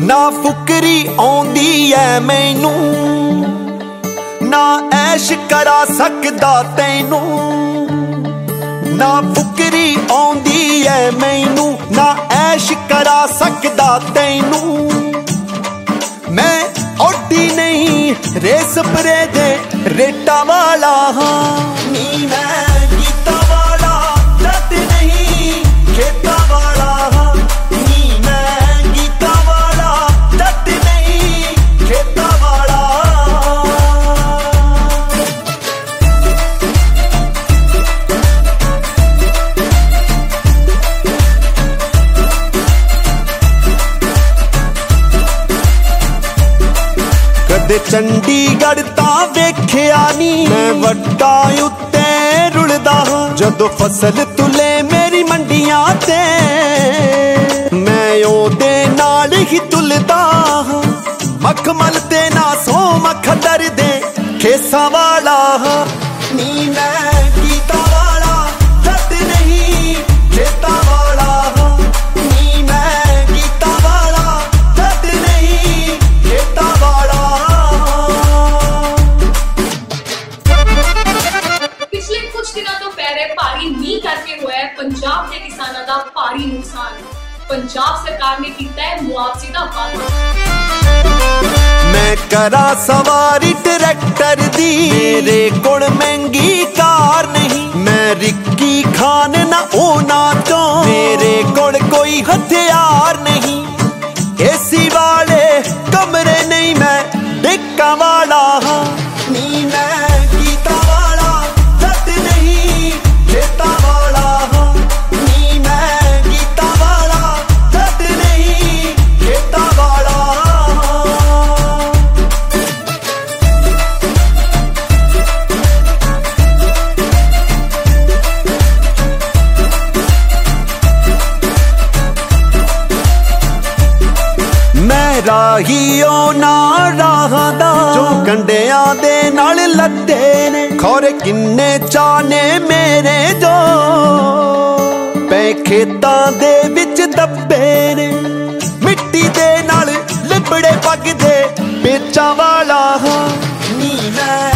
ना फुकरी आउंदी ऐ मैनू, ना ऐश करा सकदा तैनू। ना फुकरी आउंदी ऐ मैनू, ना ऐश करा सकदा तैनू। मैं औडी नहीं रेस परे दे रेटा वाला हाँ, नी मैं गीता वाला जट नहीं खेता वाला हाँ, नी मैं गीता वाला जट नहीं खेता वाला। कदे चंडीगढ़ तां वेखिया नी, मैं वड्डा उत्ते रुलदा हां। जदों फसल तुले मेरी मंडियां ते, मैं ओदे नाल ही तुलदा हां। मखमल ते ना सो मखदर दे खेसां वाला हां, नी मैं गीता वाला जट नहीं खेता वाला हां, नी मैं गीता वाला जट नहीं खेता वाला। पिछले कुछ दिनों तो पहले भारी मींह करके होया है पंजाब के किसानों का भारी नुकसान। पंजाब सरकार ने किया है मुआवजे का वादा। मैं करा सवारी ट्रैक्टर दी, मेरे कोल महंगी कार नहीं। मैं रिक्की खान ना होना चाहूं, मेरे कोल कोई हथियार नहीं। एसी वाले कमरे नहीं, मैं डेका वाला हाँ, नी मैं गीता वाला जट नहीं खेता वाला हाँ, नी मैं गीता वाला जट नहीं खेता वाला। मैं राहियों ना राहां दा, जो कंडियां दे नाल लद्दे ने। खौरे किन्ने चाने मेरे जो पै खेतां दे विच दब्बे ने। मिट्टी दे नाल लिबड़े पगदे पेचां वाला हाँ, नी मैं